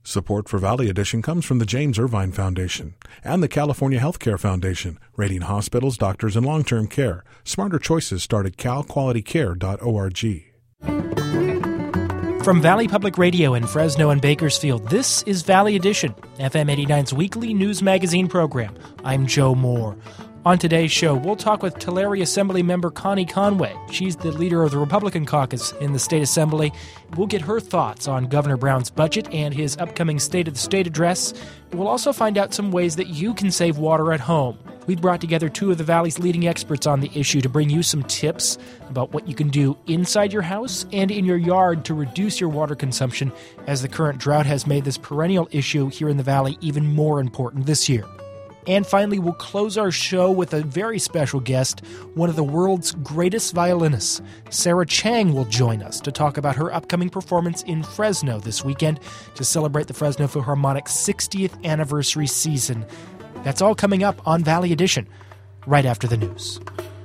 Support for Valley Edition comes from the James Irvine Foundation and the California Healthcare Foundation, rating hospitals, doctors, and long-term care. Smarter choices start at calqualitycare.org. From Valley Public Radio in Fresno and Bakersfield, this is Valley Edition, FM 89's weekly news magazine program. I'm Joe Moore. On today's show, we'll talk with Tulare Assembly member Connie Conway. She's the leader of the Republican caucus in the state assembly. We'll get her thoughts on Governor Brown's budget and his upcoming State of the State address. We'll also find out some ways that you can save water at home. We've brought together two of the Valley's leading experts on the issue to bring you some tips about what you can do inside your house and in your yard to reduce your water consumption, as the current drought has made this perennial issue here in the Valley even more important this year. And finally, we'll close our show with a very special guest, one of the world's greatest violinists. Sarah Chang will join us to talk about her upcoming performance in Fresno this weekend to celebrate the Fresno Philharmonic's 60th anniversary season. That's all coming up on Valley Edition, right after the news.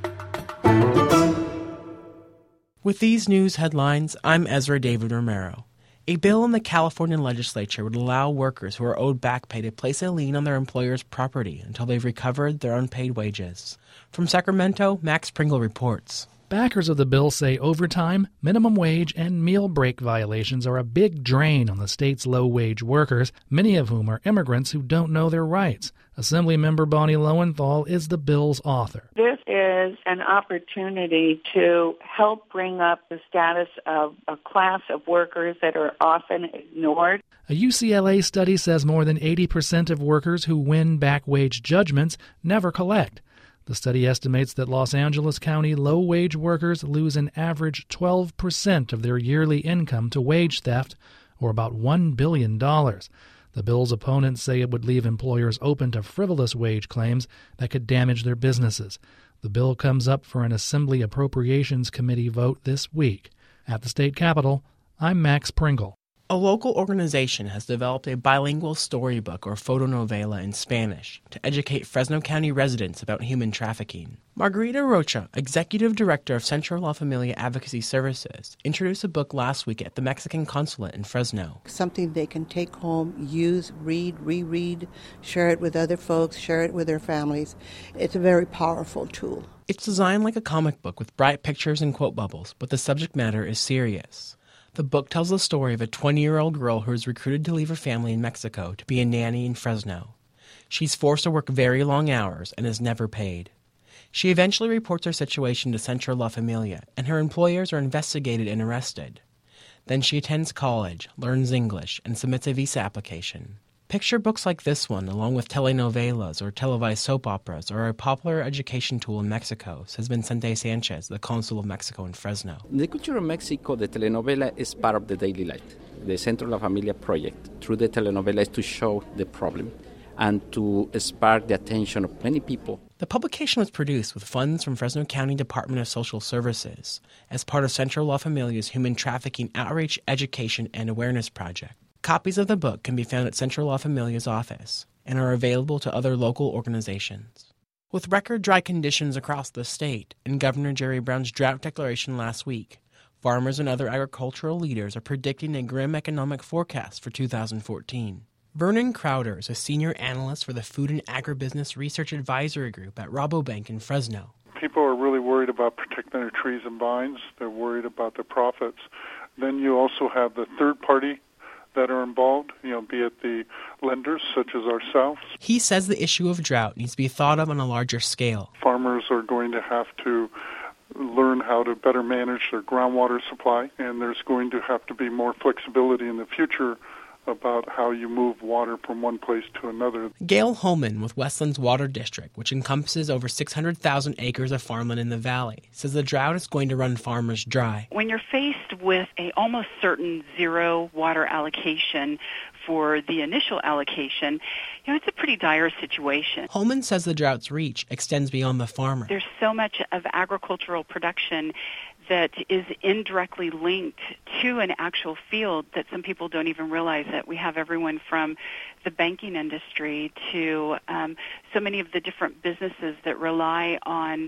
With these news headlines, I'm Ezra David Romero. A bill in the California legislature would allow workers who are owed back pay to place a lien on their employer's property until they've recovered their unpaid wages. From Sacramento, Max Pringle reports. Backers of the bill say overtime, minimum wage, and meal break violations are a big drain on the state's low-wage workers, many of whom are immigrants who don't know their rights. Assemblymember Bonnie Lowenthal is the bill's author. This is an opportunity to help bring up the status of a class of workers that are often ignored. A UCLA study says more than 80% of workers who win back wage judgments never collect. The study estimates that Los Angeles County low-wage workers lose an average 12% of their yearly income to wage theft, or about $1 billion. The bill's opponents say it would leave employers open to frivolous wage claims that could damage their businesses. The bill comes up for an Assembly Appropriations Committee vote this week. At the state capitol, I'm Max Pringle. A local organization has developed a bilingual storybook or fotonovela in Spanish to educate Fresno County residents about human trafficking. Margarita Rocha, executive director of Centro La Familia Advocacy Services, introduced the book last week at the Mexican consulate in Fresno. Something they can take home, use, read, reread, share it with other folks, share it with their families. It's a very powerful tool. It's designed like a comic book with bright pictures and quote bubbles, but the subject matter is serious. The book tells the story of a 20-year-old girl who is recruited to leave her family in Mexico to be a nanny in Fresno. She's forced to work very long hours and is never paid. She eventually reports her situation to Centro La Familia, and her employers are investigated and arrested. Then she attends college, learns English, and submits a visa application. Picture books like this one, along with telenovelas or televised soap operas, are a popular education tool in Mexico, says Vicente Sanchez, the consul of Mexico in Fresno. In the culture of Mexico, the telenovela is part of the daily life. The Centro La Familia project, through the telenovela, is to show the problem and to spark the attention of many people. The publication was produced with funds from Fresno County Department of Social Services as part of Centro La Familia's Human Trafficking Outreach, Education, and Awareness Project. Copies of the book can be found at Centro La Familia's office and are available to other local organizations. With record dry conditions across the state and Governor Jerry Brown's drought declaration last week, farmers and other agricultural leaders are predicting a grim economic forecast for 2014. Vernon Crowder is a senior analyst for the Food and Agribusiness Research Advisory Group at Rabobank in Fresno. People are really worried about protecting their trees and vines. They're worried about their profits. Then you also have the third party that are involved, be it the lenders such as ourselves. He says the issue of drought needs to be thought of on a larger scale. Farmers are going to have to learn how to better manage their groundwater supply, and there's going to have to be more flexibility in the future about how you move water from one place to another. Gail Holman with Westlands Water District, which encompasses over 600,000 acres of farmland in the valley, says the drought is going to run farmers dry. When you're faced with a almost certain zero water allocation for the initial allocation, it's a pretty dire situation. Holman says the drought's reach extends beyond the farmer. There's so much of agricultural production that is indirectly linked to an actual field that some people don't even realize that we have everyone from the banking industry to so many of the different businesses that rely on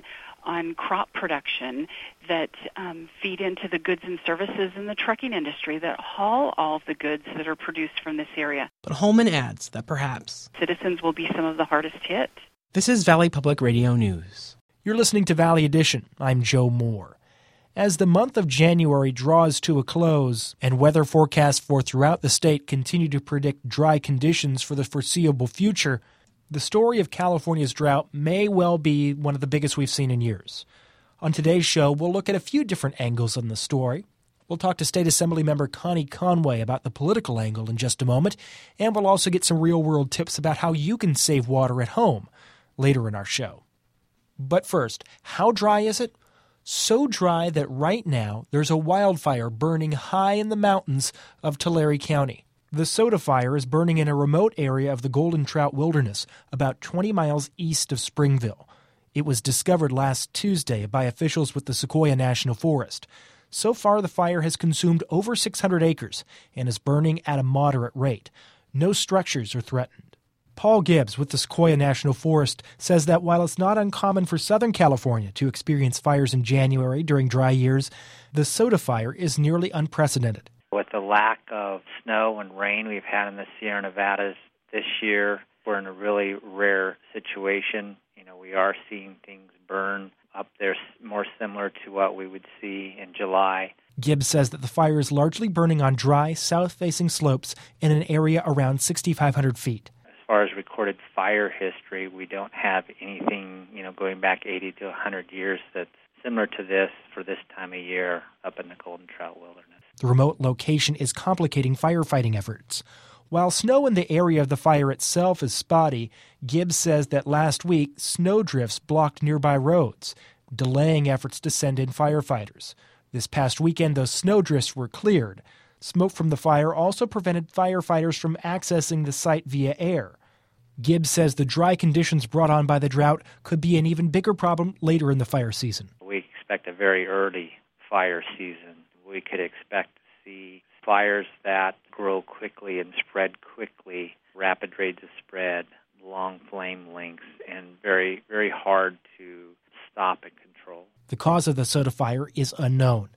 on crop production that feed into the goods and services in the trucking industry that haul all of the goods that are produced from this area. But Holman adds that perhaps citizens will be some of the hardest hit. This is Valley Public Radio News. You're listening to Valley Edition. I'm Joe Moore. As the month of January draws to a close and weather forecasts for throughout the state continue to predict dry conditions for the foreseeable future, the story of California's drought may well be one of the biggest we've seen in years. On today's show, we'll look at a few different angles on the story. We'll talk to State Assembly Member Connie Conway about the political angle in just a moment, and we'll also get some real-world tips about how you can save water at home later in our show. But first, how dry is it? So dry that right now there's a wildfire burning high in the mountains of Tulare County. The Soda Fire is burning in a remote area of the Golden Trout Wilderness, about 20 miles east of Springville. It was discovered last Tuesday by officials with the Sequoia National Forest. So far, the fire has consumed over 600 acres and is burning at a moderate rate. No structures are threatened. Paul Gibbs with the Sequoia National Forest says that while it's not uncommon for Southern California to experience fires in January during dry years, the Soda Fire is nearly unprecedented. With the lack of snow and rain we've had in the Sierra Nevadas this year, we're in a really rare situation. We are seeing things burn up there more similar to what we would see in July. Gibbs says that the fire is largely burning on dry, south-facing slopes in an area around 6,500 feet. As far as recorded fire history, we don't have anything, going back 80 to 100 years that's similar to this for this time of year up in the Golden Trout Wilderness. The remote location is complicating firefighting efforts. While snow in the area of the fire itself is spotty, Gibbs says that last week, snowdrifts blocked nearby roads, delaying efforts to send in firefighters. This past weekend, those snowdrifts were cleared. Smoke from the fire also prevented firefighters from accessing the site via air. Gibbs says the dry conditions brought on by the drought could be an even bigger problem later in the fire season. We expect a very early fire season. We could expect to see fires that grow quickly and spread quickly, rapid rates of spread, long flame lengths, and very, very hard to stop and control. The cause of the Soda Fire is unknown.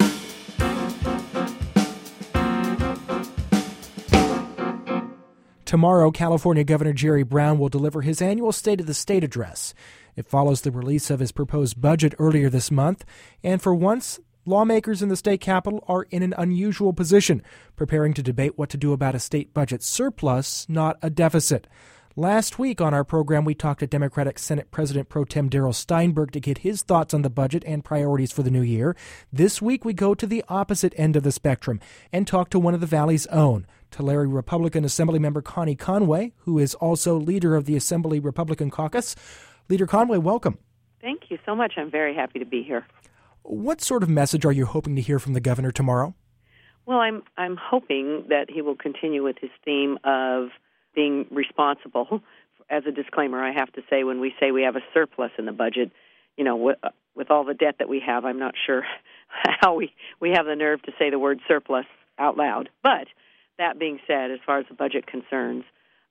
Tomorrow, California Governor Jerry Brown will deliver his annual State of the State address. It follows the release of his proposed budget earlier this month, and for once, lawmakers in the state capitol are in an unusual position, preparing to debate what to do about a state budget surplus, not a deficit. Last week on our program, we talked to Democratic Senate President Pro Tem Darrell Steinberg to get his thoughts on the budget and priorities for the new year. This week, we go to the opposite end of the spectrum and talk to one of the Valley's own, Tulare Republican Assemblymember Connie Conway, who is also leader of the Assembly Republican Caucus. Leader Conway, welcome. Thank you so much. I'm very happy to be here. What sort of message are you hoping to hear from the governor tomorrow? Well, I'm hoping that he will continue with his theme of being responsible. As a disclaimer, I have to say when we say we have a surplus in the budget, with all the debt that we have, I'm not sure how we have the nerve to say the word surplus out loud. But that being said, as far as the budget concerns,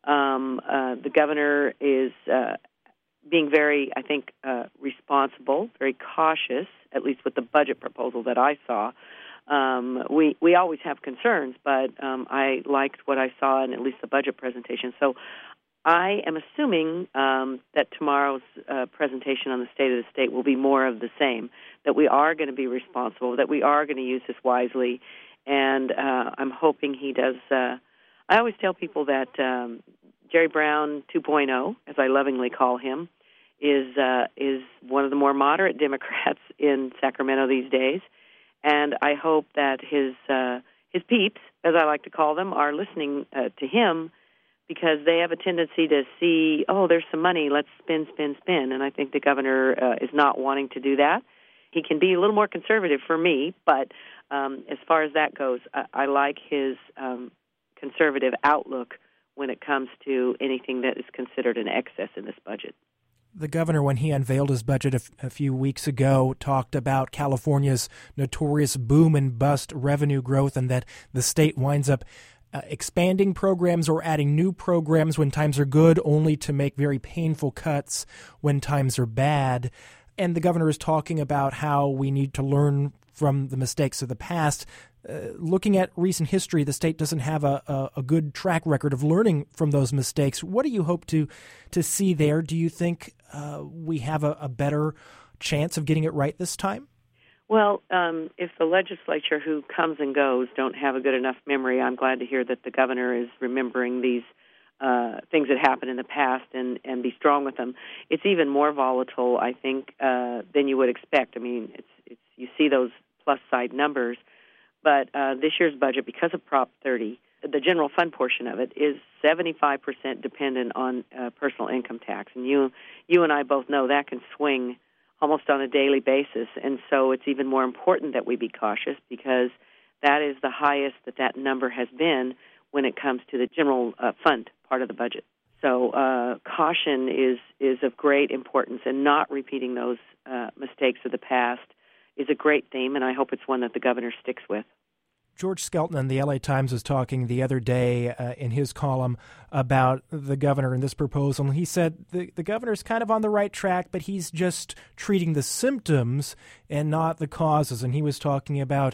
the governor is being very, I think, responsible, very cautious, at least with the budget proposal that I saw. We always have concerns, but I liked what I saw in at least the budget presentation. So I am assuming that tomorrow's presentation on the State of the State will be more of the same, that we are going to be responsible, that we are going to use this wisely, and I'm hoping he does. I always tell people that Jerry Brown 2.0, as I lovingly call him, is one of the more moderate Democrats in Sacramento these days, and I hope that his peeps, as I like to call them, are listening to him, because they have a tendency to see, there's some money, let's spin, and I think the governor is not wanting to do that. He can be a little more conservative for me, but as far as that goes, I like his conservative outlook when it comes to anything that is considered an excess in this budget. The governor, when he unveiled his budget a few weeks ago, talked about California's notorious boom and bust revenue growth, and that the state winds up expanding programs or adding new programs when times are good, only to make very painful cuts when times are bad. and the governor is talking about how we need to learn from the mistakes of the past. Looking at recent history, the state doesn't have a good track record of learning from those mistakes. What do you hope to see there? Do you think we have a better chance of getting it right this time? Well, if the legislature who comes and goes don't have a good enough memory, I'm glad to hear that the governor is remembering these things that happened in the past and be strong with them. It's even more volatile, I think, than you would expect. I mean, it's you see those plus side numbers, but this year's budget, because of Prop 30, the general fund portion of it is 75% dependent on personal income tax, and you and I both know that can swing almost on a daily basis, and so it's even more important that we be cautious because that is the highest that number has been when it comes to the general fund part of the budget. So caution is of great importance, and not repeating those mistakes of the past is a great theme, and I hope it's one that the governor sticks with. George Skelton in the LA Times was talking the other day in his column about the governor and this proposal. He said the governor's kind of on the right track, but he's just treating the symptoms and not the causes. And he was talking about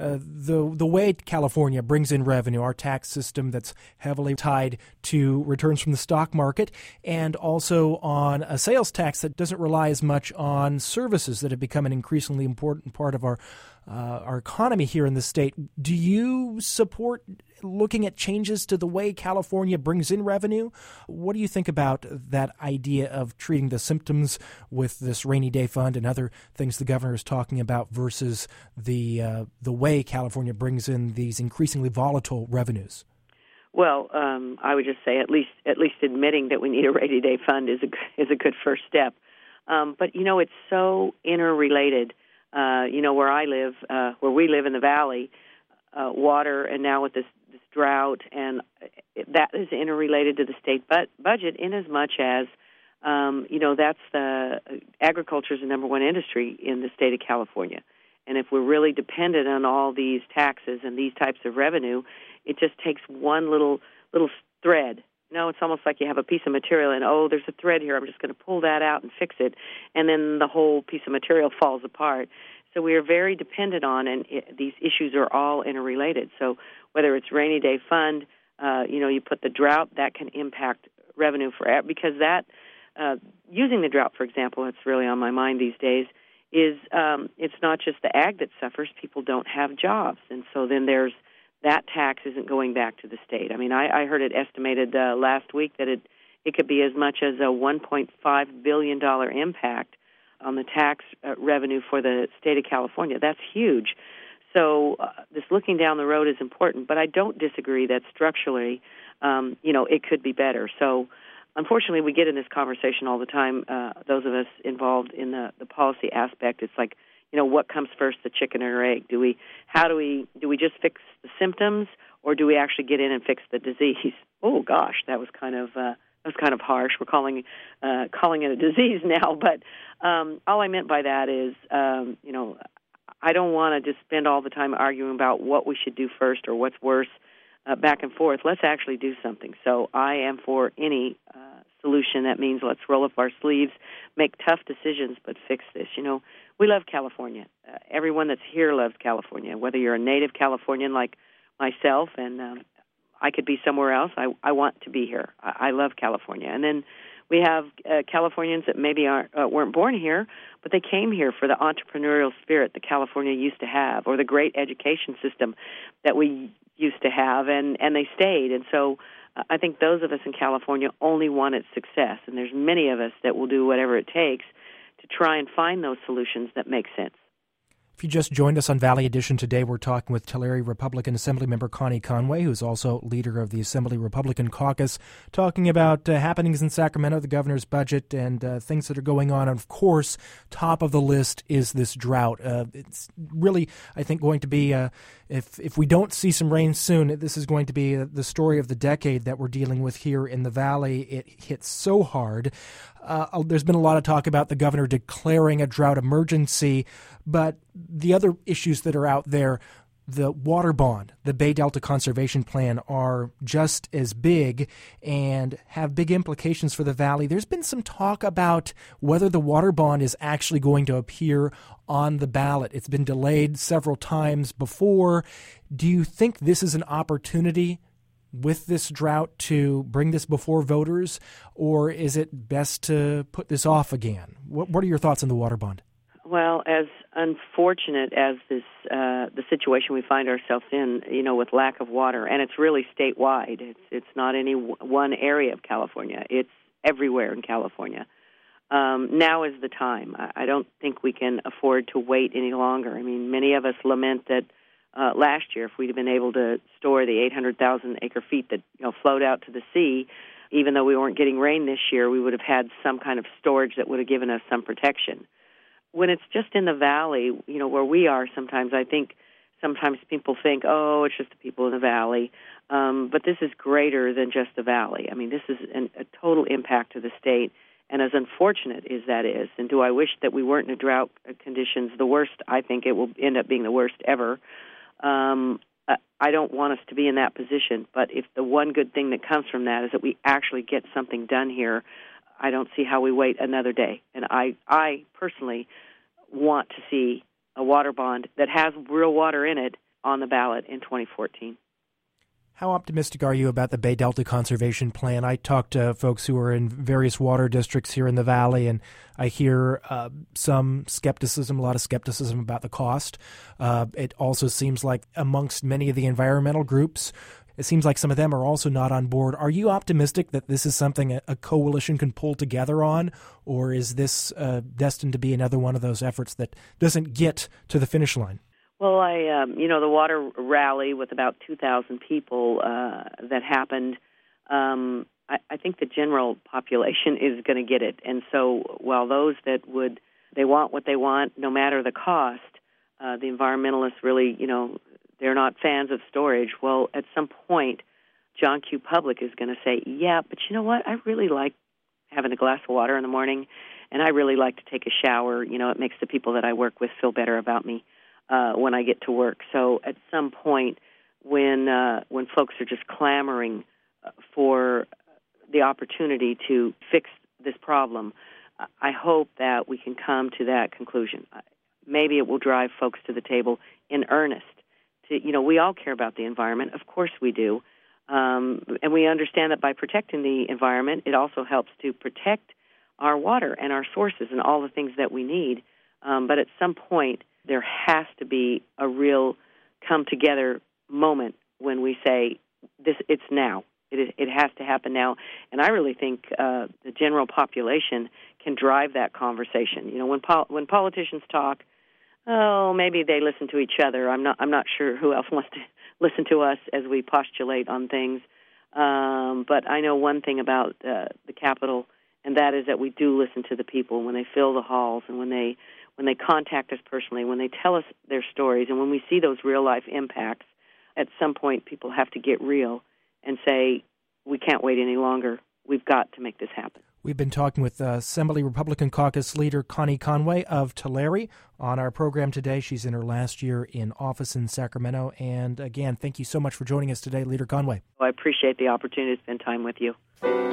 the way California brings in revenue, our tax system that's heavily tied to returns from the stock market, and also on a sales tax that doesn't rely as much on services that have become an increasingly important part of our economy here in the state. Do you support looking at changes to the way California brings in revenue? What do you think about that idea of treating the symptoms with this rainy day fund and other things the governor is talking about versus the way California brings in these increasingly volatile revenues? Well, I would just say at least admitting that we need a rainy day fund is a good first step. But it's so interrelated. Where I live, where we live in the valley, water, and now with this drought, and that is interrelated to the state budget in as much as, that's agriculture is the number one industry in the state of California. And if we're really dependent on all these taxes and these types of revenue, it just takes one little thread. It's almost like you have a piece of material and, there's a thread here. I'm just going to pull that out and fix it. And then the whole piece of material falls apart. So we are very dependent on, and these issues are all interrelated. So whether it's rainy day fund, you put the drought, that can impact revenue because that, using the drought, for example, it's really on my mind these days, is it's not just the ag that suffers. People don't have jobs. And so then there's that tax isn't going back to the state. I mean, I heard it estimated last week that it could be as much as a $1.5 billion impact on the tax revenue for the state of California. That's huge. So this looking down the road is important, but I don't disagree that structurally, it could be better. So unfortunately, we get in this conversation all the time, those of us involved in the policy aspect. It's like, what comes first, the chicken or egg? Do we just fix the symptoms, or do we actually get in and fix the disease? Oh gosh, that was kind of harsh. We're calling it a disease now, but all I meant by that is, I don't want to just spend all the time arguing about what we should do first or what's worse, back and forth. Let's actually do something. So I am for any solution that means let's roll up our sleeves, make tough decisions, but fix this. We love California. Everyone that's here loves California, whether you're a native Californian like myself, and I could be somewhere else. I want to be here. I love California. And then we have Californians that maybe weren't born here, but they came here for the entrepreneurial spirit that California used to have, or the great education system that we used to have, and they stayed. And so I think those of us in California only wanted success, and there's many of us that will do whatever it takes to try and find those solutions that make sense. If you just joined us on Valley Edition today, we're talking with Tulare Republican Assemblymember Connie Conway, who's also leader of the Assembly Republican Caucus, talking about happenings in Sacramento, the governor's budget, and things that are going on. And of course, top of the list is this drought. It's really, I think, going to be, if we don't see some rain soon, this is going to be the story of the decade that we're dealing with here in the Valley. It hits so hard. There's been a lot of talk about the governor declaring a drought emergency, but the other issues that are out there, the water bond, the Bay Delta Conservation Plan are just as big and have big implications for the valley. There's been some talk about whether the water bond is actually going to appear on the ballot. It's been delayed several times before. Do you think this is an opportunity with this drought to bring this before voters, or is it best to put this off again? What are your thoughts on the water bond? Well, as unfortunate as the situation we find ourselves in, with lack of water, and it's really statewide. It's not any one area of California. It's everywhere in California. Now is the time. I don't think we can afford to wait any longer. I mean, many of us lament that last year, if we'd have been able to store the 800,000 acre feet that flowed out to the sea, even though we weren't getting rain this year, we would have had some kind of storage that would have given us some protection. When it's just in the valley, where we are sometimes, I think sometimes people think, oh, it's just the people in the valley. But this is greater than just the valley. I mean, this is a total impact to the state. And as unfortunate as that is, and do I wish that we weren't in a drought conditions, the worst, I think it will end up being the worst ever. I don't want us to be in that position, but if the one good thing that comes from that is that we actually get something done here, I don't see how we wait another day. And I personally want to see a water bond that has real water in it on the ballot in 2014. How optimistic are you about the Bay Delta Conservation Plan? I talk to folks who are in various water districts here in the valley, and I hear some skepticism, a lot of skepticism about the cost. It also seems like amongst many of the environmental groups, it seems like some of them are also not on board. Are you optimistic that this is something a coalition can pull together on, or is this destined to be another one of those efforts that doesn't get to the finish line? Well, the water rally with about 2,000 people that happened, I think the general population is going to get it. And so while those that they want what they want, no matter the cost, the environmentalists really, they're not fans of storage. Well, at some point, John Q. Public is going to say, yeah, but you know what? I really like having a glass of water in the morning, and I really like to take a shower. It makes the people that I work with feel better about me when I get to work. So at some point, when folks are just clamoring for the opportunity to fix this problem, I hope that we can come to that conclusion. Maybe it will drive folks to the table in earnest. We all care about the environment. Of course we do. And we understand that by protecting the environment, it also helps to protect our water and our sources and all the things that we need. But at some point, there has to be a real come-together moment when we say, it's now. It has to happen now. And I really think the general population can drive that conversation. When politicians talk, maybe they listen to each other. I'm not sure who else wants to listen to us as we postulate on things. But I know one thing about the Capitol, and that is that we do listen to the people when they fill the halls and when they contact us personally, when they tell us their stories, and when we see those real-life impacts. At some point, people have to get real and say, we can't wait any longer. We've got to make this happen. We've been talking with Assembly Republican Caucus leader Connie Conway of Tulare on our program today. She's in her last year in office in Sacramento. And again, thank you so much for joining us today, Leader Conway. Well, I appreciate the opportunity to spend time with you.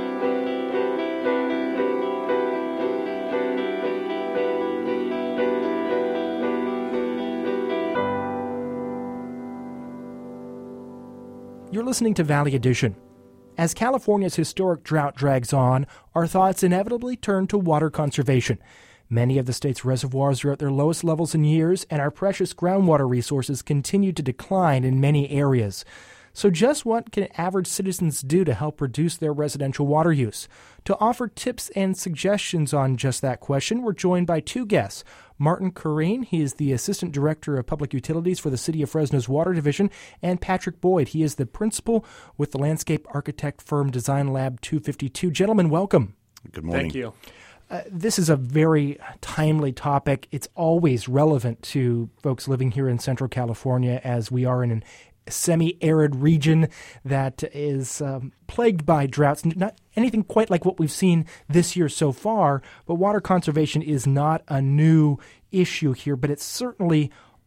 You're listening to Valley Edition. As California's historic drought drags on, our thoughts inevitably turn to water conservation. Many of the state's reservoirs are at their lowest levels in years, and our precious groundwater resources continue to decline in many areas. So just what can average citizens do to help reduce their residential water use? To offer tips and suggestions on just that question, we're joined by two guests. Martin Curreen, he is the Assistant Director of Public Utilities for the City of Fresno's Water Division, and Patrick Boyd, he is the Principal with the landscape architect firm Design Lab 252. Gentlemen, welcome. Good morning. Thank you. This is a very timely topic. It's always relevant to folks living here in Central California, as we are in an semi-arid region that is plagued by droughts. Not anything quite like what we've seen this year so far, but water conservation is not a new issue here, but it's certainly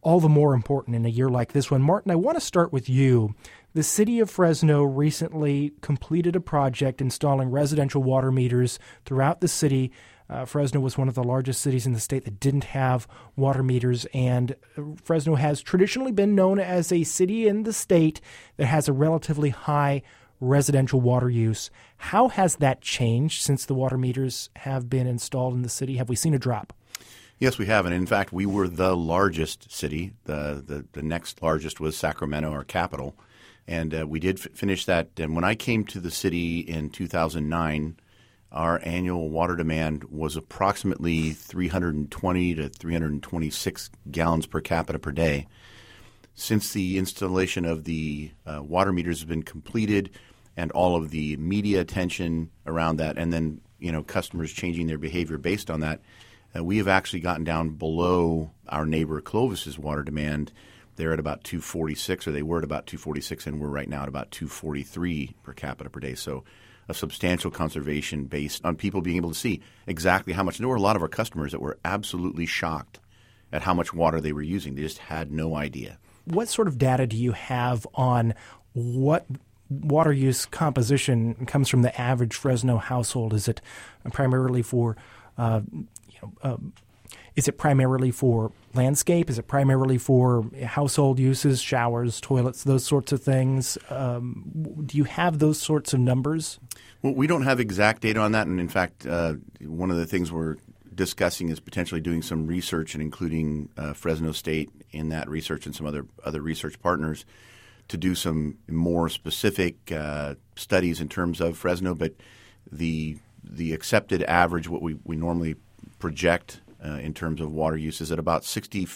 all the more important in a year like this one. Martin, I want to start with you. The city of Fresno recently completed a project installing residential water meters throughout the city. Fresno was one of the largest cities in the state that didn't have water meters, and Fresno has traditionally been known as a city in the state that has a relatively high residential water use. How has that changed since the water meters have been installed in the city? Have we seen a drop? Yes, we have. And in fact, we were the largest city. The next largest was Sacramento, our capital. And we did finish that. And when I came to the city in 2009, our annual water demand was approximately 320 to 326 gallons per capita per day. Since the installation of the water meters has been completed and all of the media attention around that, and then customers changing their behavior based on that, we have actually gotten down below our neighbor Clovis's water demand. They're at about 246, or they were at about 246, and we're right now at about 243 per capita per day. So a substantial conservation based on people being able to see exactly how much. There were a lot of our customers that were absolutely shocked at how much water they were using. They just had no idea. What sort of data do you have on what water use composition comes from the average Fresno household? Is it primarily for is it primarily for landscape? Is it primarily for household uses, showers, toilets, those sorts of things? Do you have those sorts of numbers? Well, we don't have exact data on that. And in fact, one of the things we're discussing is potentially doing some research and including Fresno State in that research and some other research partners to do some more specific studies in terms of Fresno. But the accepted average, what we normally project in terms of water use, is at about 60 to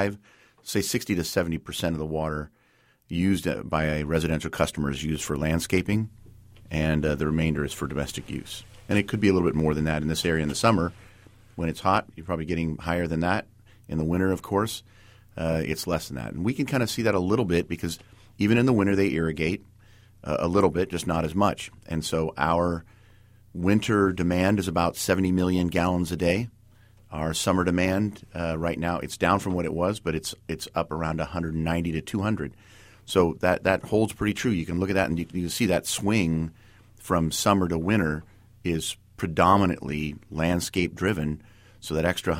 70% of the water used by residential customers is used for landscaping, and the remainder is for domestic use. And it could be a little bit more than that in this area in the summer. When it's hot, you're probably getting higher than that. In the winter, of course, it's less than that. And we can kind of see that a little bit because even in the winter they irrigate a little bit, just not as much. And so our winter demand is about 70 million gallons a day. Our summer demand right now, it's down from what it was, but it's up around 190 to 200. So that holds pretty true. You can look at that and you can see that swing from summer to winter is predominantly landscape driven. So that extra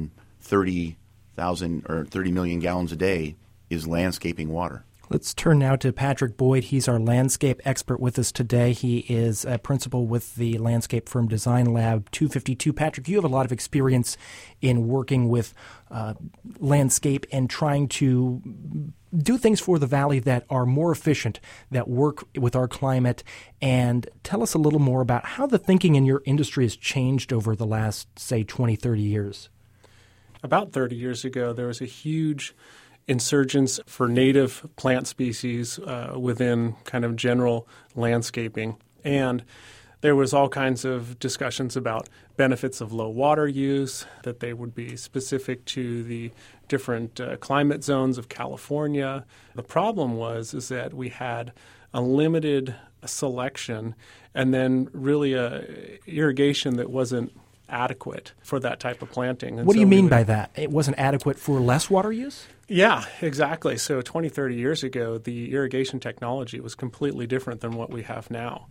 130,000 or 30 million gallons a day is landscaping water. Let's turn now to Patrick Boyd. He's our landscape expert with us today. He is a principal with the landscape firm Design Lab 252. Patrick, you have a lot of experience in working with landscape and trying to do things for the valley that are more efficient, that work with our climate. And tell us a little more about how the thinking in your industry has changed over the last, say, 20, 30 years. About 30 years ago, there was a huge insurgence for native plant species within kind of general landscaping. And there was all kinds of discussions about benefits of low water use, that they would be specific to the different climate zones of California. The problem is that we had a limited selection and then really a irrigation that wasn't adequate for that type of planting. And what do you mean by that? It wasn't adequate for less water use? Yeah, exactly. So 20, 30 years ago, the irrigation technology was completely different than what we have now.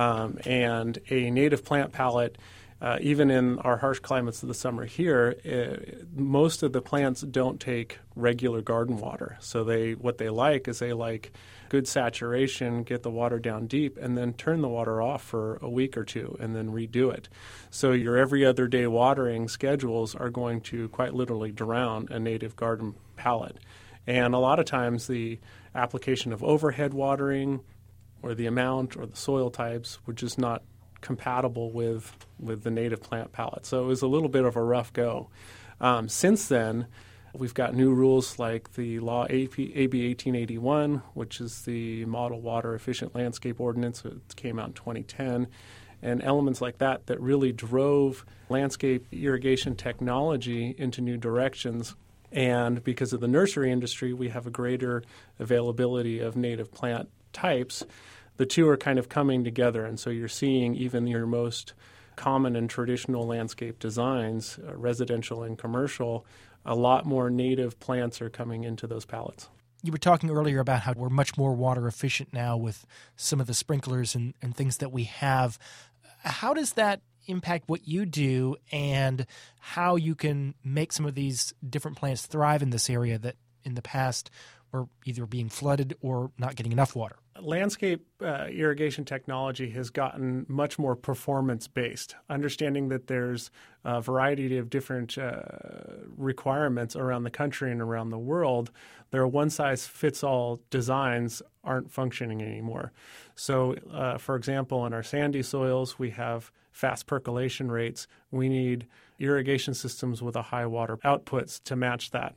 And a native plant palette, even in our harsh climates of the summer here, most of the plants don't take regular garden water. So what they like is good saturation, get the water down deep, and then turn the water off for a week or two and then redo it. So your every other day watering schedules are going to quite literally drown a native garden palette. And a lot of times the application of overhead watering or the amount or the soil types were just not compatible with the native plant palette. So it was a little bit of a rough go. Since then, we've got new rules like the law AB 1881, which is the Model Water Efficient Landscape Ordinance. It came out in 2010. And elements like that really drove landscape irrigation technology into new directions. And because of the nursery industry, we have a greater availability of native plant types. The two are kind of coming together. And so you're seeing even your most common and traditional landscape designs, residential and commercial, a lot more native plants are coming into those pallets. You were talking earlier about how we're much more water efficient now with some of the sprinklers and things that we have. How does that impact what you do and how you can make some of these different plants thrive in this area that in the past were either being flooded or not getting enough water? Landscape irrigation technology has gotten much more performance-based, understanding that there's a variety of different requirements around the country and around the world. Their one-size-fits-all designs aren't functioning anymore. So, for example, in our sandy soils, we have fast percolation rates. We need irrigation systems with a high water outputs to match that.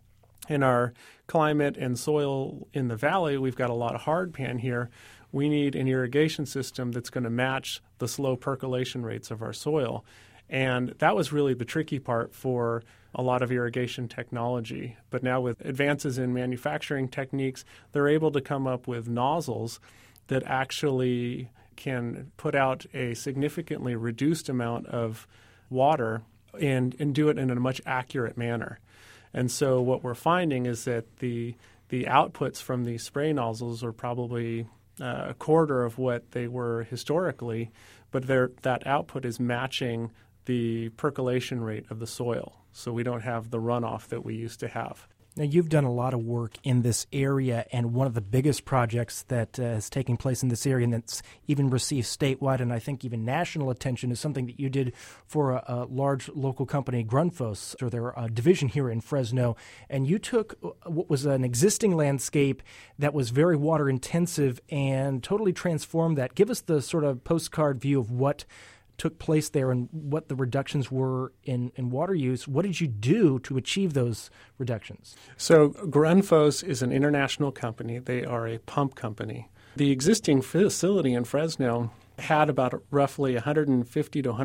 In our climate and soil in the valley, we've got a lot of hardpan here. We need an irrigation system that's going to match the slow percolation rates of our soil. And that was really the tricky part for a lot of irrigation technology. But now with advances in manufacturing techniques, they're able to come up with nozzles that actually can put out a significantly reduced amount of water and do it in a much accurate manner. And so what we're finding is that the outputs from these spray nozzles are probably a quarter of what they were historically, but that output is matching the percolation rate of the soil. So we don't have the runoff that we used to have. Now, you've done a lot of work in this area, and one of the biggest projects that is taking place in this area and that's even received statewide and I think even national attention is something that you did for a large local company, Grundfos, or their division here in Fresno, and you took what was an existing landscape that was very water intensive and totally transformed that. Give us the sort of postcard view of what took place there and what the reductions were in water use. What did you do to achieve those reductions? So Grundfos is an international company. They are a pump company. The existing facility in Fresno had about roughly 150 to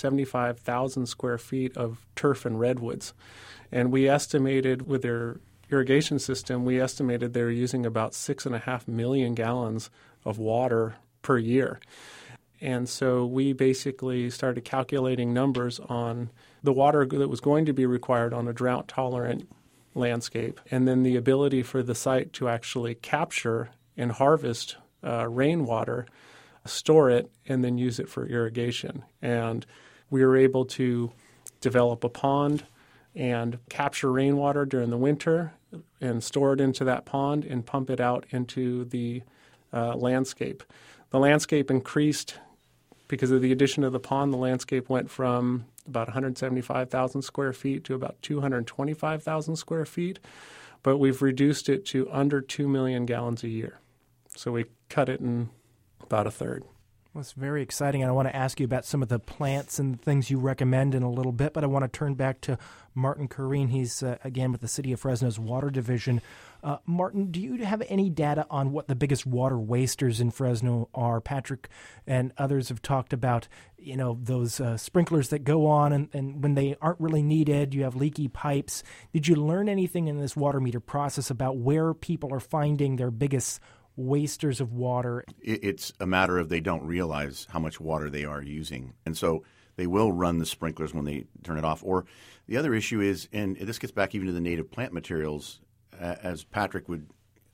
175,000 square feet of turf and redwoods. And we estimated with their irrigation system, we estimated they were using about 6.5 million gallons of water per year. And so we basically started calculating numbers on the water that was going to be required on a drought-tolerant landscape, and then the ability for the site to actually capture and harvest rainwater, store it, and then use it for irrigation. And we were able to develop a pond and capture rainwater during the winter and store it into that pond and pump it out into the landscape. The landscape increased because of the addition of the pond. The landscape went from about 175,000 square feet to about 225,000 square feet, but we've reduced it to under 2 million gallons a year. So we cut it in about a third. Well, it's very exciting, and I want to ask you about some of the plants and things you recommend in a little bit, but I want to turn back to Martin Careen. He's, again, with the City of Fresno's Water Division. Martin, do you have any data on what the biggest water wasters in Fresno are? Patrick and others have talked about, those sprinklers that go on, and when they aren't really needed, you have leaky pipes. Did you learn anything in this water meter process about where people are finding their biggest wasters of water? It's a matter of they don't realize how much water they are using. And so they will run the sprinklers when they turn it off. Or the other issue is, and this gets back even to the native plant materials, as Patrick would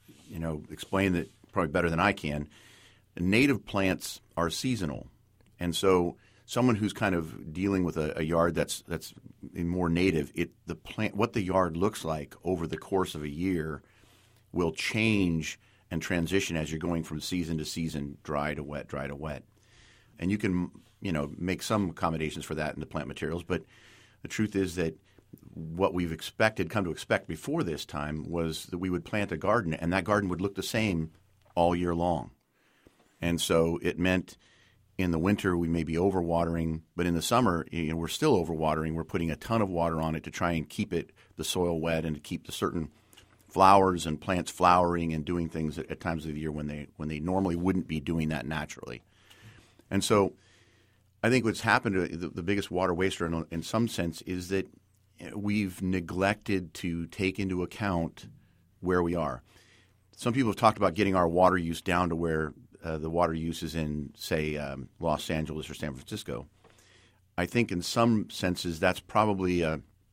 explain that probably better than I can, native plants are seasonal. And so someone who's kind of dealing with a yard that's more native, the plant, what the yard looks like over the course of a year will change and transition as you're going from season to season, dry to wet, dry to wet. And you can, make some accommodations for that in the plant materials, but the truth is that what we've come to expect before this time was that we would plant a garden, and that garden would look the same all year long. And so it meant in the winter we may be overwatering, but in the summer we're still overwatering. We're putting a ton of water on it to try and keep the soil wet and to keep the certain flowers and plants flowering and doing things at times of the year when they normally wouldn't be doing that naturally. And so I think what's happened to the biggest water waster in some sense is that we've neglected to take into account where we are. Some people have talked about getting our water use down to where the water use is in, say, Los Angeles or San Francisco. I think in some senses that's probably a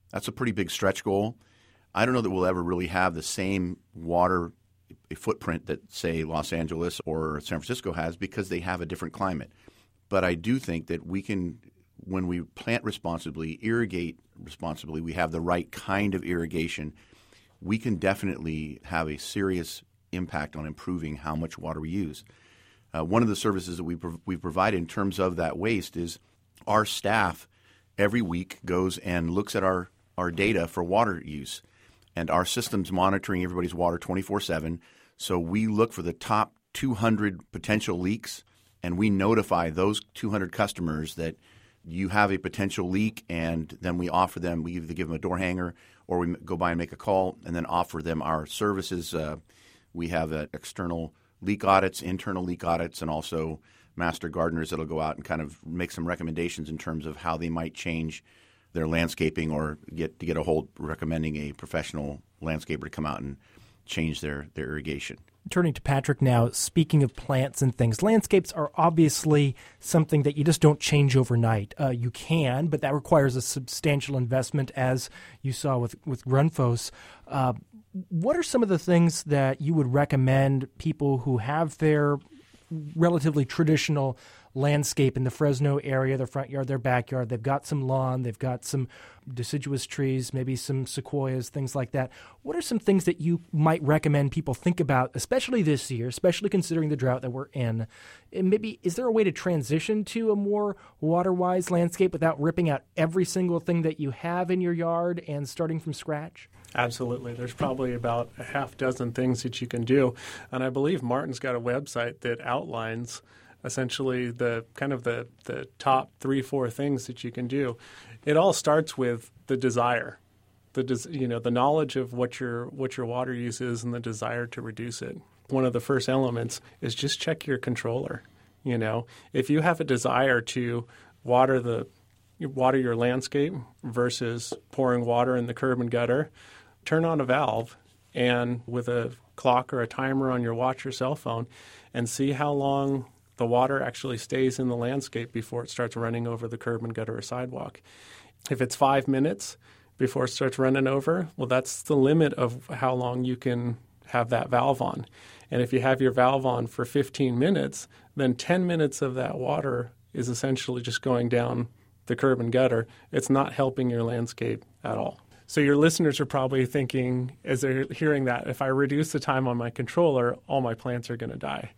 That's a pretty big stretch goal. I don't know that we'll ever really have the same water footprint that, say, Los Angeles or San Francisco has because they have a different climate. But I do think that we can, when we plant responsibly, irrigate responsibly, we have the right kind of irrigation, we can definitely have a serious impact on improving how much water we use. One of the services that we provide in terms of that waste is our staff every week goes and looks at our data for water use. And our system's monitoring everybody's water 24/7. So we look for the top 200 potential leaks, and we notify those 200 customers that you have a potential leak, and then we offer them, we either give them a door hanger or we go by and make a call and then offer them our services. We have external leak audits, internal leak audits, and also master gardeners that will go out and kind of make some recommendations in terms of how they might change their landscaping or get a hold recommending a professional landscaper to come out and change their irrigation. Turning to Patrick now, speaking of plants and things, landscapes are obviously something that you just don't change overnight. You can, but that requires a substantial investment, as you saw with Grundfos. What are some of the things that you would recommend people who have their relatively traditional landscape in the Fresno area, their front yard, their backyard? They've got some lawn, they've got some deciduous trees, maybe some sequoias, things like that. What are some things that you might recommend people think about, especially this year, especially considering the drought that we're in? And maybe is there a way to transition to a more water-wise landscape without ripping out every single thing that you have in your yard and starting from scratch? Absolutely. There's probably about a half dozen things that you can do. And I believe Martin's got a website that outlines essentially the top 3-4 things that you can do. It all starts with the desire, the knowledge of what your water use is and the desire to reduce it. One of the first elements is just check your controller. If you have a desire to water your landscape versus pouring water in the curb and gutter, turn on a valve and with a clock or a timer on your watch or cell phone and see how long the water actually stays in the landscape before it starts running over the curb and gutter or sidewalk. If it's 5 minutes before it starts running over, well, that's the limit of how long you can have that valve on. And if you have your valve on for 15 minutes, then 10 minutes of that water is essentially just going down the curb and gutter. It's not helping your landscape at all. So your listeners are probably thinking, as they're hearing that, if I reduce the time on my controller, all my plants are going to die.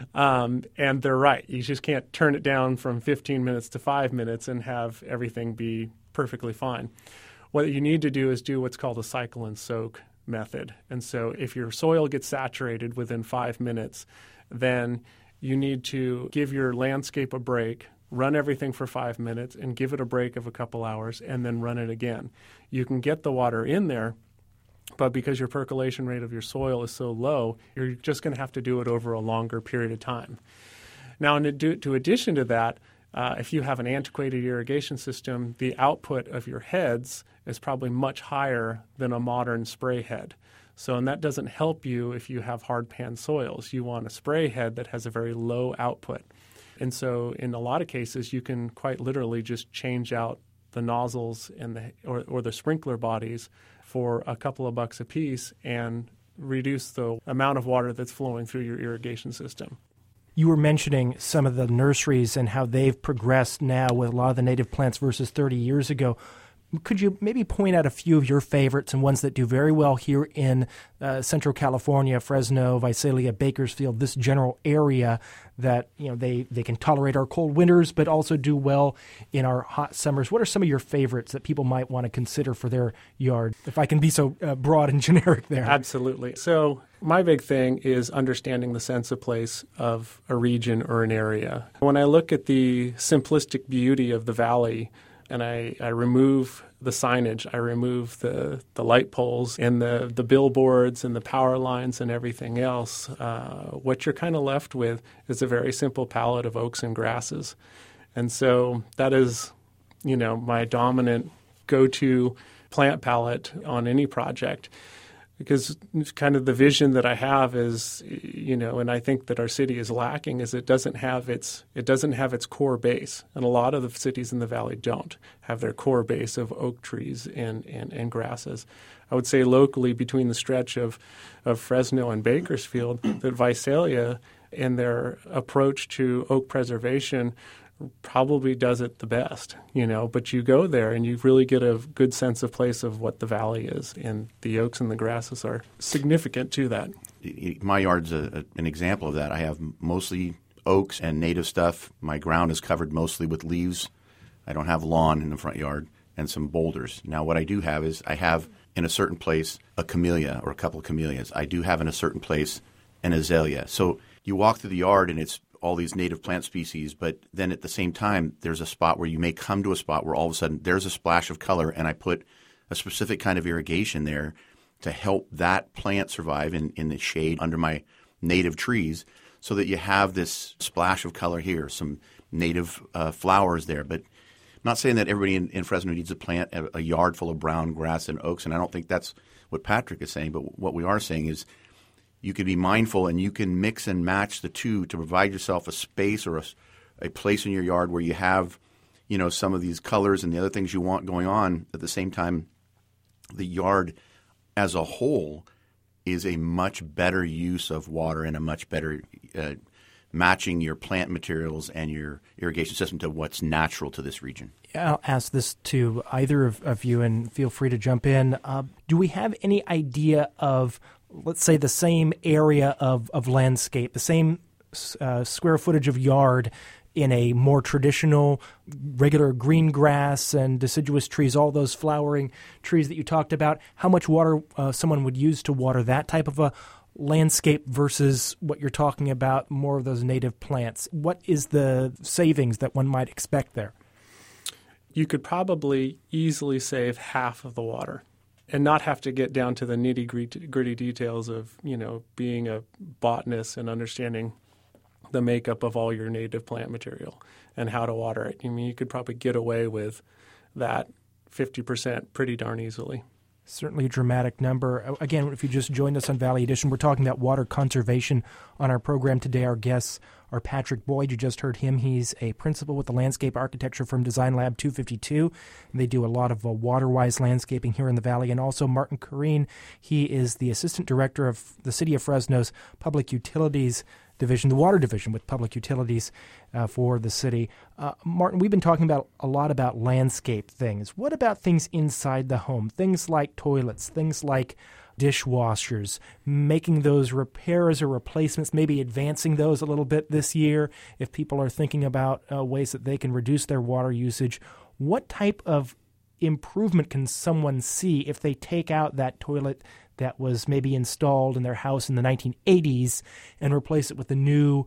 And they're right. You just can't turn it down from 15 minutes to 5 minutes and have everything be perfectly fine. What you need to do is do what's called a cycle and soak method. And so if your soil gets saturated within 5 minutes, then you need to give your landscape a break, run everything for 5 minutes, and give it a break of a couple hours, and then run it again. You can get the water in there, but because your percolation rate of your soil is so low, you're just going to have to do it over a longer period of time. Now, to addition to that, if you have an antiquated irrigation system, the output of your heads is probably much higher than a modern spray head. And that doesn't help you if you have hard pan soils. You want a spray head that has a very low output. And so in a lot of cases, you can quite literally just change out the nozzles and or the sprinkler bodies for a couple of bucks a piece and reduce the amount of water that's flowing through your irrigation system. You were mentioning some of the nurseries and how they've progressed now with a lot of the native plants versus 30 years ago. Could you maybe point out a few of your favorites and ones that do very well here in Central California, Fresno, Visalia, Bakersfield, this general area that they can tolerate our cold winters but also do well in our hot summers? What are some of your favorites that people might want to consider for their yard, if I can be so broad and generic there? Absolutely. So my big thing is understanding the sense of place of a region or an area. When I look at the simplistic beauty of the valley, and I remove the signage, I remove the light poles and the billboards and the power lines and everything else, what you're kind of left with is a very simple palette of oaks and grasses. And so that is, my dominant go-to plant palette on any project. Because kind of the vision that I have is, and I think that our city is lacking, is it doesn't have its core base, and a lot of the cities in the valley don't have their core base of oak trees and grasses. I would say locally, between the stretch of Fresno and Bakersfield, that Visalia and their approach to oak preservation probably does it the best, but you go there and you really get a good sense of place of what the valley is, and the oaks and the grasses are significant to that. My yard's an example of that. I have mostly oaks and native stuff. My ground is covered mostly with leaves. I don't have lawn in the front yard, and some boulders. Now what I do have is I have in a certain place a camellia or a couple of camellias. I do have in a certain place an azalea. So you walk through the yard and it's all these native plant species, but then at the same time, there's a spot where you may come to a spot where all of a sudden there's a splash of color, and I put a specific kind of irrigation there to help that plant survive in the shade under my native trees, so that you have this splash of color here, some native flowers there. But I'm not saying that everybody in Fresno needs to plant a yard full of brown grass and oaks, and I don't think that's what Patrick is saying, but what we are saying is you can be mindful and you can mix and match the two to provide yourself a space or a place in your yard where you have, some of these colors and the other things you want going on. At the same time, the yard as a whole is a much better use of water and a much better matching your plant materials and your irrigation system to what's natural to this region. I'll ask this to either of you, and feel free to jump in. Do we have any idea of, let's say, the same area of landscape, the same square footage of yard in a more traditional, regular green grass and deciduous trees, all those flowering trees that you talked about, how much water someone would use to water that type of a landscape versus what you're talking about, more of those native plants? What is the savings that one might expect there? You could probably easily save half of the water and not have to get down to the nitty-gritty details of, being a botanist and understanding the makeup of all your native plant material and how to water it. You could probably get away with that 50% pretty darn easily. Certainly a dramatic number. Again, if you just joined us on Valley Edition, we're talking about water conservation on our program today. Our guests are Patrick Boyd. You just heard him. He's a principal with the landscape architecture firm Design Lab 252. And they do a lot of water-wise landscaping here in the Valley. And also Martin Kareen. He is the assistant director of the City of Fresno's Public Utilities Division, the Water Division with Public Utilities for the city. Martin, we've been talking about a lot about landscape things. What about things inside the home? Things like toilets, things like dishwashers, making those repairs or replacements, maybe advancing those a little bit this year if people are thinking about ways that they can reduce their water usage. What type of improvement can someone see if they take out that toilet that was maybe installed in their house in the 1980s and replace it with the new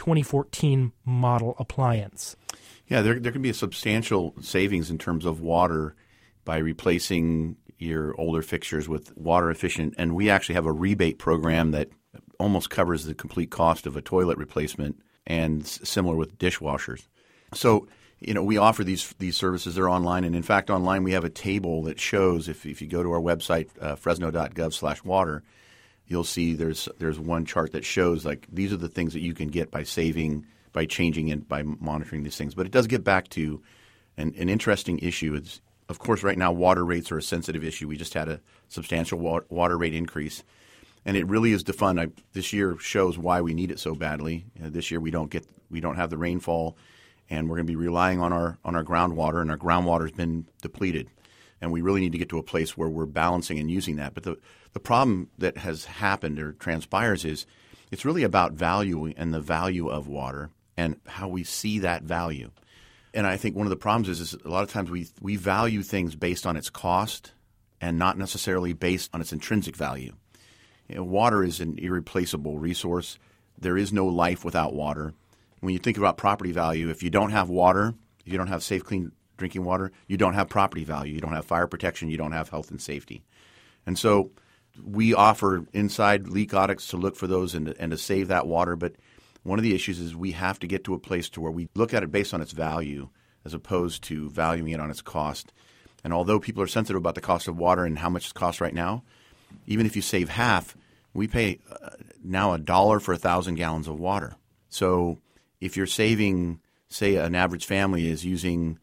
2014 model appliance? Yeah, there can be a substantial savings in terms of water by replacing your older fixtures with water efficient. And we actually have a rebate program that almost covers the complete cost of a toilet replacement, and similar with dishwashers. So, we offer these services. They're online, and in fact, online we have a table that shows, if you go to our website, fresno.gov/water, you'll see there's one chart that shows like these are the things that you can get by saving, by changing, and by monitoring these things. But it does get back to an interesting issue. It's, of course, right now water rates are a sensitive issue. We just had a substantial water rate increase, and it really is defund. This year shows why we need it so badly. This year we don't have the rainfall. And we're going to be relying on our groundwater, and our groundwater has been depleted. And we really need to get to a place where we're balancing and using that. But the problem that has happened or transpires is it's really about value and the value of water and how we see that value. And I think one of the problems is a lot of times we value things based on its cost and not necessarily based on its intrinsic value. Water is an irreplaceable resource. There is no life without water. When you think about property value, if you don't have water, if you don't have safe, clean drinking water, you don't have property value. You don't have fire protection. You don't have health and safety. And so we offer inside leak audits to look for those and to save that water. But one of the issues is we have to get to a place to where we look at it based on its value as opposed to valuing it on its cost. And although people are sensitive about the cost of water and how much it costs right now, Even if you save half, we pay now $1 for 1,000 gallons of water. So if you're saving, say, an average family is using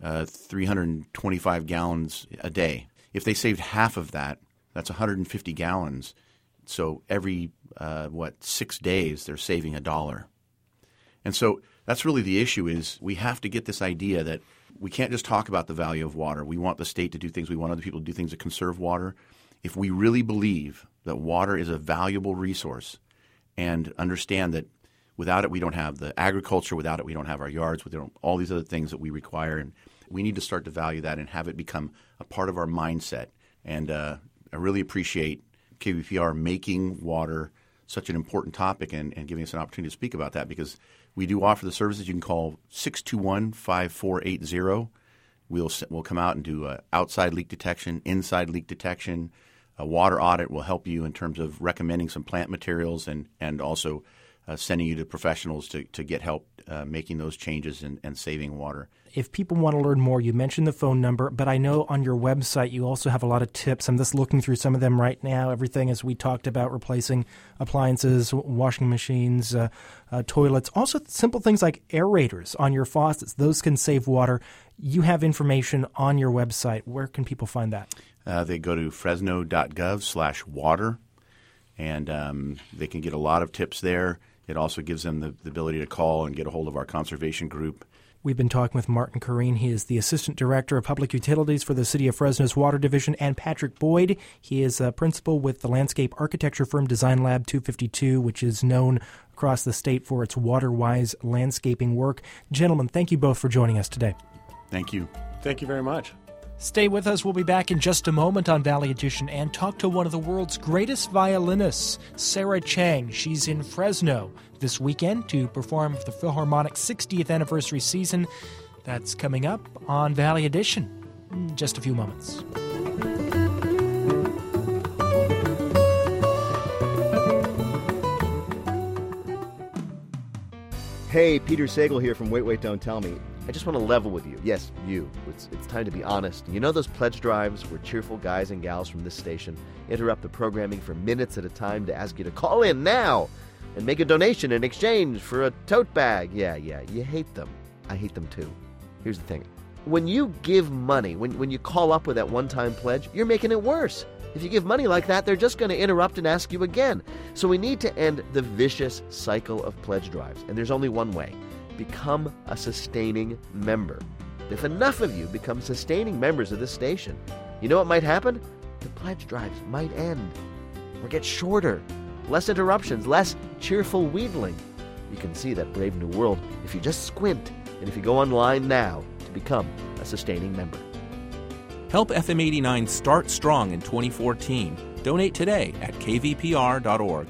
325 gallons a day. If they saved half of that, that's 150 gallons. So every, 6 days they're saving $1. And so that's really the issue is we have to get this idea that we can't just talk about the value of water. We want the state to do things. We want other people to do things to conserve water. If we really believe that water is a valuable resource and understand that without it we don't have the agriculture, without it we don't have our yards, without all these other things that we require, and we need to start to value that and have it become a part of our mindset. And I really appreciate KVPR making water such an important topic and giving us an opportunity to speak about that, because we do offer the services. You can call 621-5480. We'll come out and do outside leak detection, inside leak detection. A water audit will help you in terms of recommending some plant materials and also sending you to professionals to get help making those changes and saving water. If people want to learn more, you mentioned the phone number, but I know on your website you also have a lot of tips. I'm just looking through some of them right now. Everything as we talked about, replacing appliances, washing machines, toilets. Also simple things like aerators on your faucets. Those can save water. You have information on your website. Where can people find that? They go to fresno.gov/water, and they can get a lot of tips there. It also gives them the ability to call and get a hold of our conservation group. We've been talking with Martin Kareen. He is the Assistant Director of Public Utilities for the City of Fresno's Water Division, and Patrick Boyd. He is a principal with the landscape architecture firm Design Lab 252, which is known across the state for its water-wise landscaping work. Gentlemen, thank you both for joining us today. Thank you. Thank you very much. Stay with us. We'll be back in just a moment on Valley Edition and talk to one of the world's greatest violinists, Sarah Chang. She's in Fresno this weekend to perform for the Philharmonic's 60th anniversary season. That's coming up on Valley Edition in just a few moments. Hey, Peter Sagal here from Wait, Don't Tell Me. I just want to level with you. Yes, you. It's time to be honest. You know those pledge drives where cheerful guys and gals from this station interrupt the programming for minutes at a time to ask you to call in now and make a donation in exchange for a tote bag? Yeah, you hate them. I hate them too. Here's the thing. When you give money, when you call up with that one-time pledge, you're making it worse. If you give money like that, they're just going to interrupt and ask you again. So we need to end the vicious cycle of pledge drives, and there's only one way. Become a sustaining member. If enough of you become sustaining members of this station, you know what might happen? The pledge drives might end or get shorter. Less interruptions, less cheerful wheedling. You can see that brave new world if you just squint and if you go online now to become a sustaining member. Help FM 89 start strong in 2014. Donate today at kvpr.org.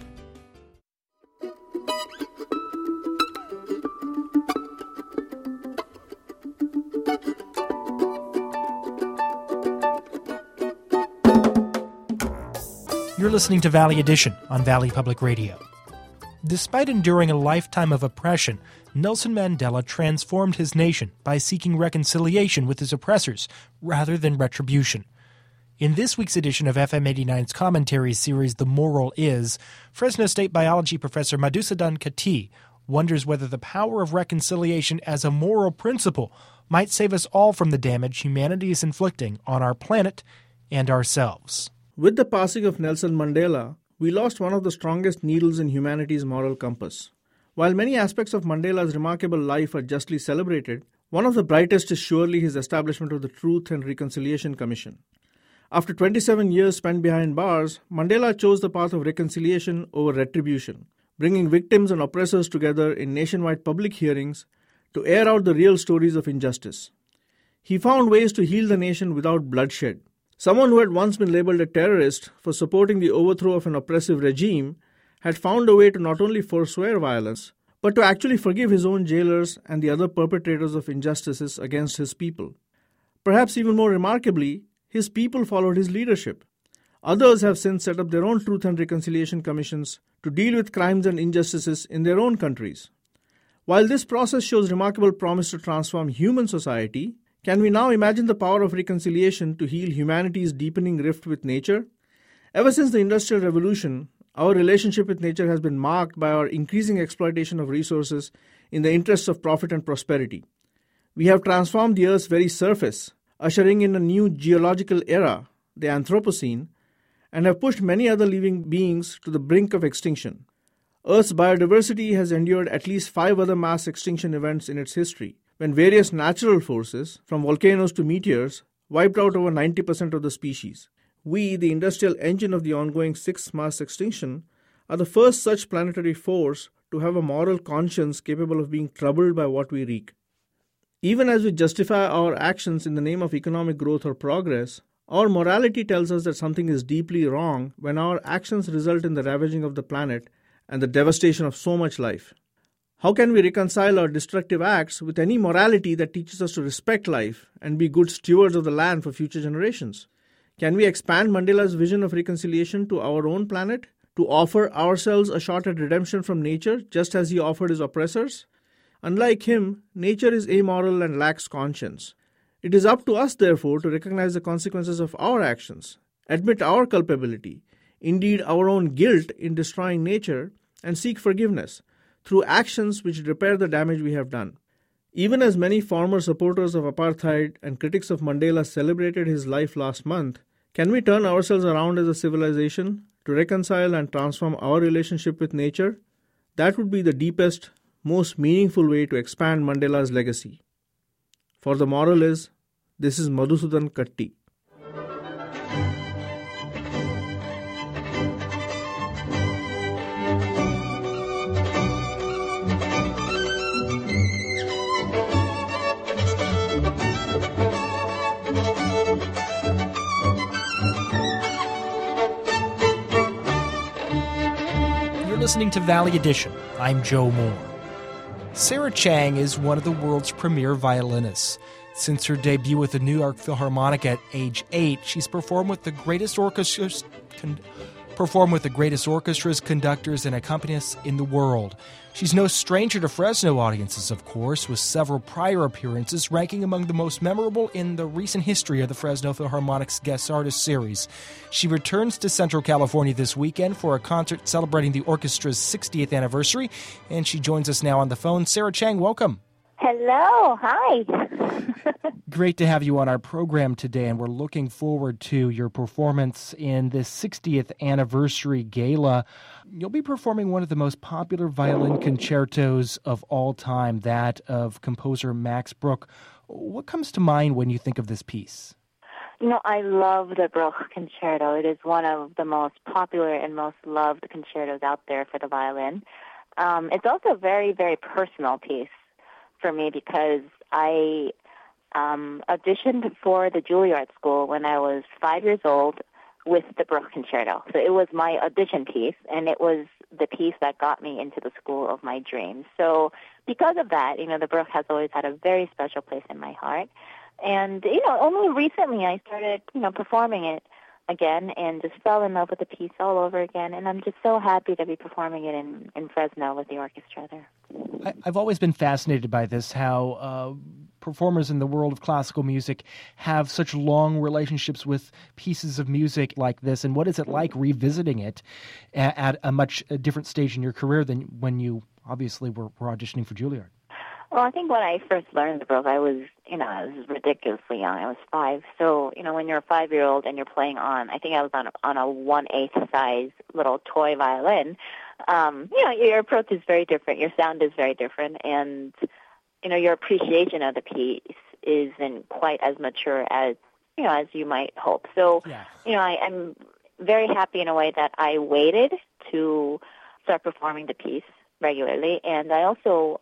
You're listening to Valley Edition on Valley Public Radio. Despite enduring a lifetime of oppression, Nelson Mandela transformed his nation by seeking reconciliation with his oppressors rather than retribution. In this week's edition of FM 89's commentary series, The Moral Is, Fresno State biology professor Madhusudan Kati wonders whether the power of reconciliation as a moral principle might save us all from the damage humanity is inflicting on our planet and ourselves. With the passing of Nelson Mandela, we lost one of the strongest needles in humanity's moral compass. While many aspects of Mandela's remarkable life are justly celebrated, one of the brightest is surely his establishment of the Truth and Reconciliation Commission. After 27 years spent behind bars, Mandela chose the path of reconciliation over retribution, bringing victims and oppressors together in nationwide public hearings to air out the real stories of injustice. He found ways to heal the nation without bloodshed. Someone who had once been labeled a terrorist for supporting the overthrow of an oppressive regime had found a way to not only forswear violence, but to actually forgive his own jailers and the other perpetrators of injustices against his people. Perhaps even more remarkably, his people followed his leadership. Others have since set up their own Truth and Reconciliation Commissions to deal with crimes and injustices in their own countries. While this process shows remarkable promise to transform human society, can we now imagine the power of reconciliation to heal humanity's deepening rift with nature? Ever since the Industrial Revolution, our relationship with nature has been marked by our increasing exploitation of resources in the interests of profit and prosperity. We have transformed the Earth's very surface, ushering in a new geological era, the Anthropocene, and have pushed many other living beings to the brink of extinction. Earth's biodiversity has endured at least 5 other mass extinction events in its history, when various natural forces, from volcanoes to meteors, wiped out over 90% of the species. We, the industrial engine of the ongoing 6th mass extinction, are the first such planetary force to have a moral conscience capable of being troubled by what we wreak. Even as we justify our actions in the name of economic growth or progress, our morality tells us that something is deeply wrong when our actions result in the ravaging of the planet and the devastation of so much life. How can we reconcile our destructive acts with any morality that teaches us to respect life and be good stewards of the land for future generations? Can we expand Mandela's vision of reconciliation to our own planet, to offer ourselves a shot at redemption from nature just as he offered his oppressors? Unlike him, nature is amoral and lacks conscience. It is up to us, therefore, to recognize the consequences of our actions, admit our culpability, indeed our own guilt in destroying nature, and seek forgiveness through actions which repair the damage we have done. Even as many former supporters of apartheid and critics of Mandela celebrated his life last month, can we turn ourselves around as a civilization to reconcile and transform our relationship with nature? That would be the deepest, most meaningful way to expand Mandela's legacy. For the moral is, this is Madhusudan Katti. You're listening to Valley Edition. I'm Joe Moore. Sarah Chang is one of the world's premier violinists. Since her debut with the New York Philharmonic at age 8, she's performed with the greatest orchestras, conductors, and accompanists in the world. She's no stranger to Fresno audiences, of course, with several prior appearances ranking among the most memorable in the recent history of the Fresno Philharmonic's Guest Artist Series. She returns to Central California this weekend for a concert celebrating the orchestra's 60th anniversary, and she joins us now on the phone. Sarah Chang, welcome. Hello, hi. Great to have you on our program today, and we're looking forward to your performance in this 60th anniversary gala. You'll be performing one of the most popular violin concertos of all time, that of composer Max Bruch. What comes to mind when you think of this piece? You know, I love the Bruch Concerto. It is one of the most popular and most loved concertos out there for the violin. It's also a very, very personal piece for me because I auditioned for the Juilliard School when I was 5 years old with the Bruch Concerto. So it was my audition piece, and it was the piece that got me into the school of my dreams. So because of that, you know, the Bruch has always had a very special place in my heart. And, you know, only recently I started, you know, performing it again and just fell in love with the piece all over again. And I'm just so happy to be performing it in Fresno with the orchestra there. I've always been fascinated by this, how performers in the world of classical music have such long relationships with pieces of music like this. And what is it like revisiting it at a much different stage in your career than when you obviously were auditioning for Juilliard? Well, I think when I first learned the Bruch, I was ridiculously young. I was 5. So, you know, when you're a 5-year-old and you're playing on, I think I was on a 1/8 size little toy violin, you know, your approach is very different. Your sound is very different. And, you know, your appreciation of the piece isn't quite as mature as, you know, as you might hope. So, you know, I'm very happy in a way that I waited to start performing the piece regularly. And I also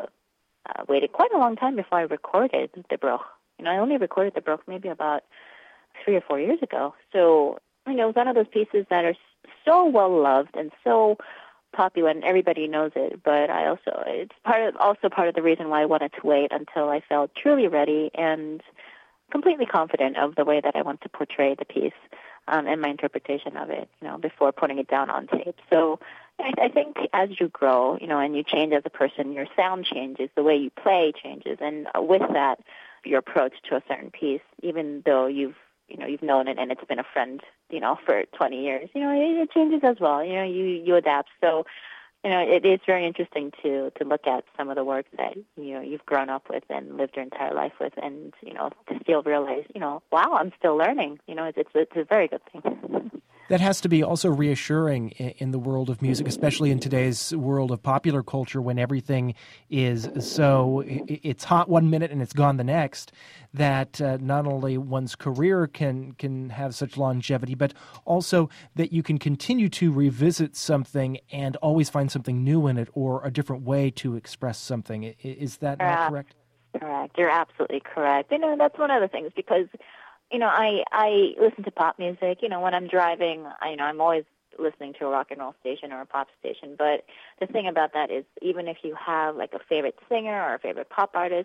waited quite a long time before I recorded the Bruch. You know, I only recorded the Bruch maybe about 3 or 4 years ago. So, you know, it's one of those pieces that are so well loved and so popular, and everybody knows it. But it's also part of the reason why I wanted to wait until I felt truly ready and completely confident of the way that I want to portray the piece and my interpretation of it, you know, before putting it down on tape. So I think as you grow, you know, and you change as a person, your sound changes, the way you play changes, and with that, your approach to a certain piece, even though you've known it and it's been a friend for 20 years. It changes as well. You adapt. So, it is very interesting to look at some of the work that, you've grown up with and lived your entire life with, and, to still realize, wow, I'm still learning. It's a very good thing. That has to be also reassuring in the world of music, especially in today's world of popular culture when everything is so, it's hot one minute and it's gone the next, that not only one's career can have such longevity, but also that you can continue to revisit something and always find something new in it or a different way to express something. Is that not correct? Correct. You're absolutely correct. That's one of the things, because I listen to pop music. When I'm driving, I'm always listening to a rock and roll station or a pop station. But the thing about that is, even if you have like a favorite singer or a favorite pop artist,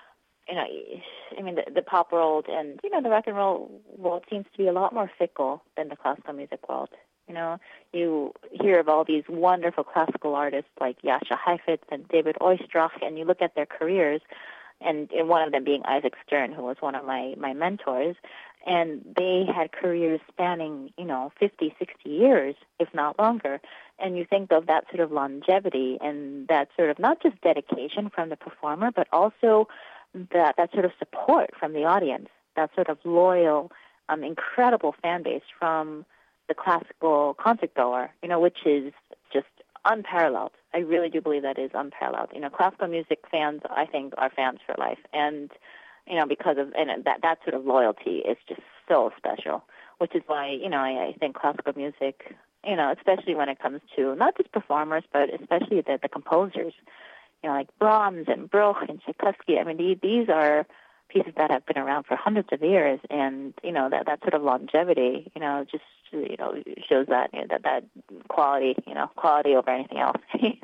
the pop world and, the rock and roll world seems to be a lot more fickle than the classical music world. You hear of all these wonderful classical artists like Jascha Heifetz and David Oistrakh, and you look at their careers, and one of them being Isaac Stern, who was one of my mentors, and they had careers spanning, 50, 60 years, if not longer. And you think of that sort of longevity and that sort of not just dedication from the performer, but also that sort of support from the audience, that sort of loyal, incredible fan base from the classical concert goer, which is just unparalleled. I really do believe that is unparalleled. Classical music fans, I think, are fans for life. And, because of that sort of loyalty is just so special, which is why, I think classical music, especially when it comes to not just performers, but especially the composers, like Brahms and Bruch and Tchaikovsky. These are pieces that have been around for hundreds of years, and, that sort of longevity, just, shows that that quality, quality over anything else,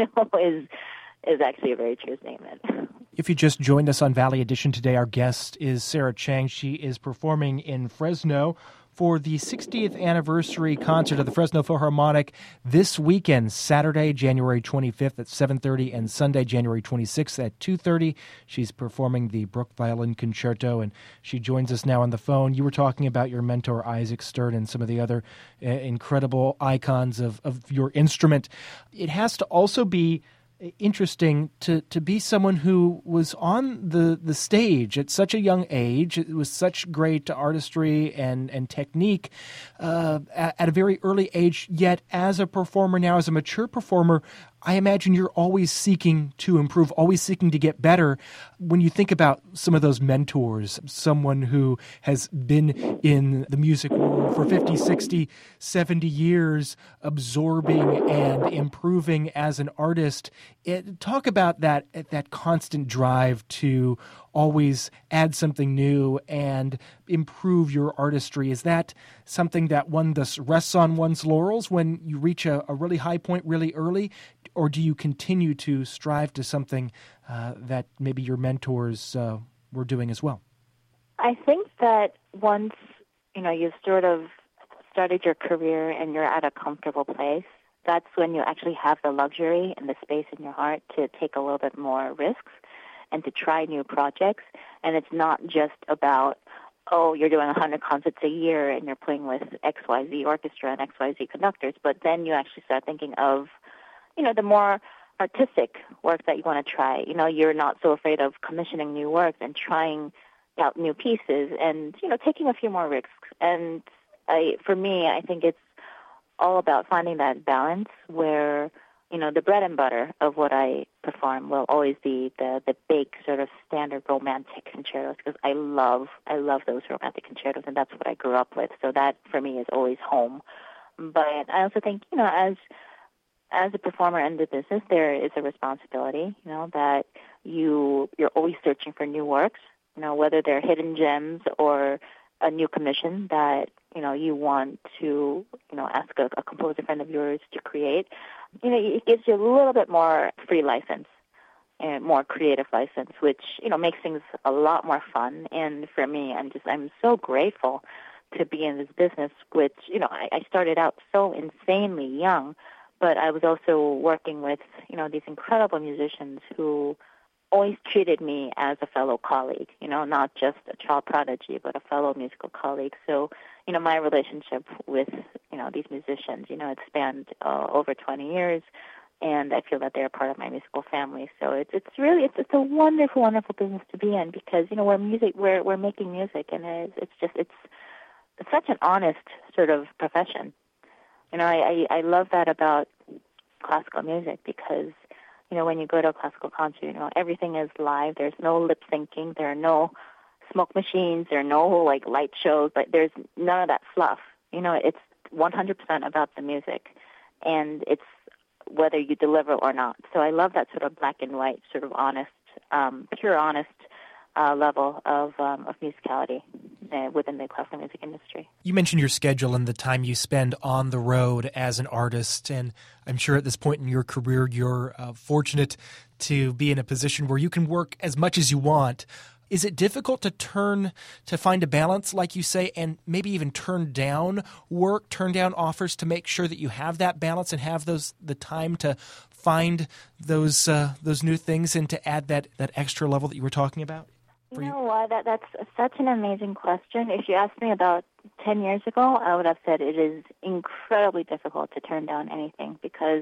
is actually a very true statement. If you just joined us on Valley Edition today, our guest is Sarah Chang. She is performing in Fresno for the 60th anniversary concert of the Fresno Philharmonic this weekend, Saturday, January 25th at 7:30 and Sunday, January 26th at 2:30. She's performing the Bruch Violin Concerto, and she joins us now on the phone. You were talking about your mentor, Isaac Stern, and some of the other incredible icons of your instrument. It has to also be interesting to be someone who was on the stage at such a young age. It was such great artistry and technique at a very early age, yet as a performer now, as a mature performer, I imagine you're always seeking to improve, always seeking to get better. When you think about some of those mentors, someone who has been in the music world for 50, 60, 70 years, absorbing and improving as an artist, talk about that constant drive to always add something new and improve your artistry. Is that something that one thus rests on one's laurels when you reach a really high point really early? Or do you continue to strive to something that maybe your mentors were doing as well? I think that once, you've sort of started your career and you're at a comfortable place, that's when you actually have the luxury and the space in your heart to take a little bit more risks and to try new projects. And it's not just about, you're doing 100 concerts a year and you're playing with XYZ orchestra and XYZ conductors, but then you actually start thinking of, the more artistic work that you want to try. You're not so afraid of commissioning new work and trying out new pieces and, taking a few more risks. And for me, I think it's all about finding that balance where, the bread and butter of what I perform will always be the big sort of standard romantic concertos, because I love those romantic concertos, and that's what I grew up with. So that, for me, is always home. But I also think, as a performer in the business, there is a responsibility, that you're always searching for new works, whether they're hidden gems or a new commission that, you want to, ask a composer friend of yours to create. It gives you a little bit more free license and more creative license, which, makes things a lot more fun. And for me, I'm so grateful to be in this business, which, I started out so insanely young, but I was also working with, these incredible musicians who always treated me as a fellow colleague, not just a child prodigy, but a fellow musical colleague. So, my relationship with, these musicians, it spanned over 20 years, and I feel that they're part of my musical family. So it's a wonderful, wonderful business to be in because, we're making music, and it's such an honest sort of profession. I love that about classical music because, when you go to a classical concert, everything is live. There's no lip syncing. There are no smoke machines. There are no light shows. But there's none of that fluff. It's 100% about the music, and it's whether you deliver or not. So I love that sort of black and white, sort of honest, pure honest level of musicality within the classical music industry. You mentioned your schedule and the time you spend on the road as an artist, and I'm sure at this point in your career you're fortunate to be in a position where you can work as much as you want. Is it difficult to find a balance, like you say, and maybe even turn down work, turn down offers to make sure that you have that balance and have the time to find those new things and to add that extra level that you were talking about? You know what? That's such an amazing question. If you asked me about 10 years ago, I would have said it is incredibly difficult to turn down anything because,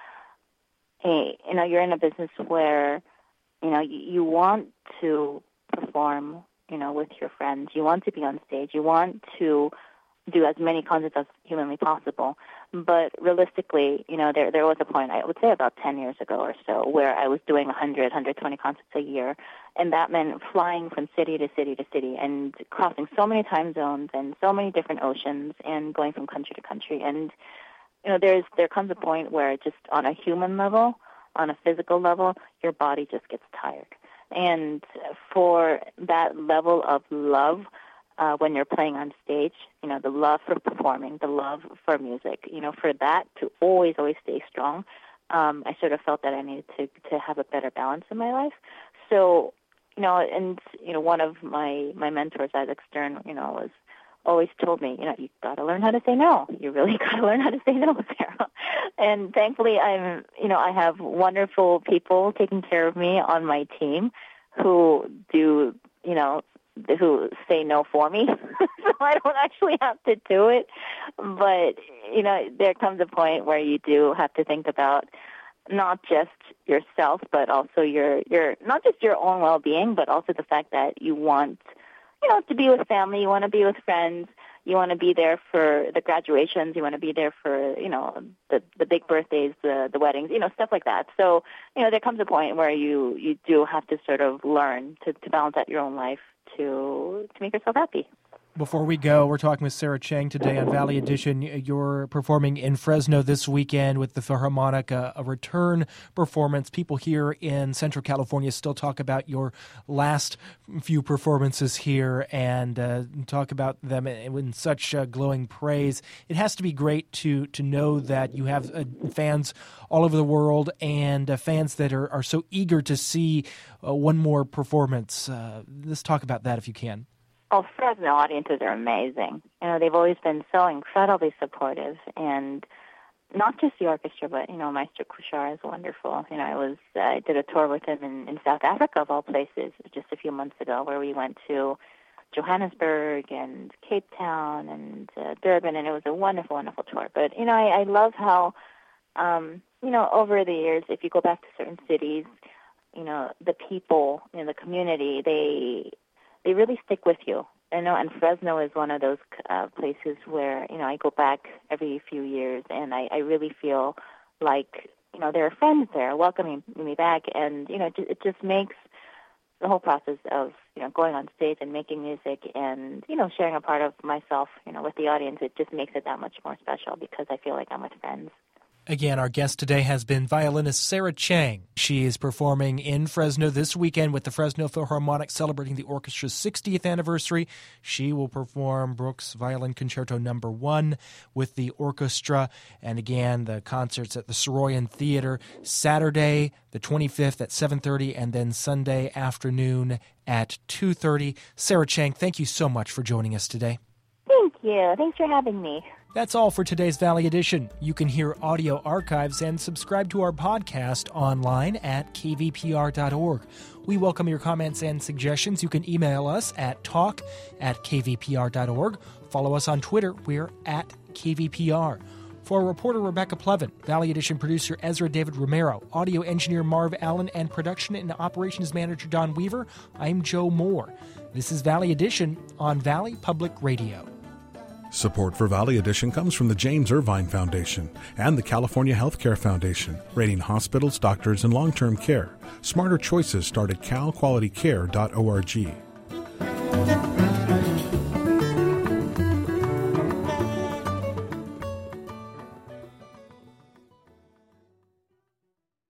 hey, you're in a business where, you want to perform, with your friends. You want to be on stage. You want to do as many concerts as humanly possible. But realistically, there was a point, I would say about 10 years ago or so, where I was doing 100, 120 concerts a year. And that meant flying from city to city to city and crossing so many time zones and so many different oceans and going from country to country. And, there comes a point where just on a human level, on a physical level, your body just gets tired. And for that level of love, when you're playing on stage, the love for performing, the love for music, for that to always stay strong, I sort of felt that I needed to have a better balance in my life. So, one of my mentors, Isaac Stern, was always told me, you got to learn how to say no. You really got to learn how to say no, Sarah. And thankfully, I have wonderful people taking care of me on my team who do, who say no for me. So I don't actually have to do it. But, there comes a point where you do have to think about not just yourself, but also your not just your own well-being, but also the fact that you want, to be with family, you want to be with friends, you want to be there for the graduations, you want to be there for, the big birthdays, the weddings, stuff like that. So, there comes a point where you do have to sort of learn to balance out your own life to make yourself happy. Before we go, we're talking with Sarah Chang today on Valley Edition. You're performing in Fresno this weekend with the Philharmonic, a return performance. People here in Central California still talk about your last few performances here and talk about them in such glowing praise. It has to be great to know that you have fans all over the world and fans that are so eager to see one more performance. Let's talk about that if you can. Oh, Fresno audiences are amazing. They've always been so incredibly supportive, and not just the orchestra, but, Maestro Kuchar is wonderful. I did a tour with him in South Africa, of all places, just a few months ago, where we went to Johannesburg and Cape Town and Durban, and it was a wonderful, wonderful tour. But, I love how, over the years, if you go back to certain cities, the people in the community, they really stick with you. And Fresno is one of those places where, I go back every few years and I really feel like, there are friends there welcoming me back. And, it just makes the whole process of, going on stage and making music and, sharing a part of myself, with the audience, it just makes it that much more special because I feel like I'm with friends. Again, our guest today has been violinist Sarah Chang. She is performing in Fresno this weekend with the Fresno Philharmonic celebrating the orchestra's 60th anniversary. She will perform Bruch's Violin Concerto No. 1 with the orchestra. And again, the concerts at the Soroyan Theater Saturday, the 25th at 7:30, and then Sunday afternoon at 2:30. Sarah Chang, thank you so much for joining us today. Thank you. Thanks for having me. That's all for today's Valley Edition. You can hear audio archives and subscribe to our podcast online at kvpr.org. We welcome your comments and suggestions. You can email us at talk@kvpr.org. Follow us on Twitter. We're at KVPR. For reporter Rebecca Plevin, Valley Edition producer Ezra David Romero, audio engineer Marv Allen, and production and operations manager Don Weaver, I'm Joe Moore. This is Valley Edition on Valley Public Radio. Support for Valley Edition comes from the James Irvine Foundation and the California Healthcare Foundation, rating hospitals, doctors, and long-term care. Smarter choices start at calqualitycare.org.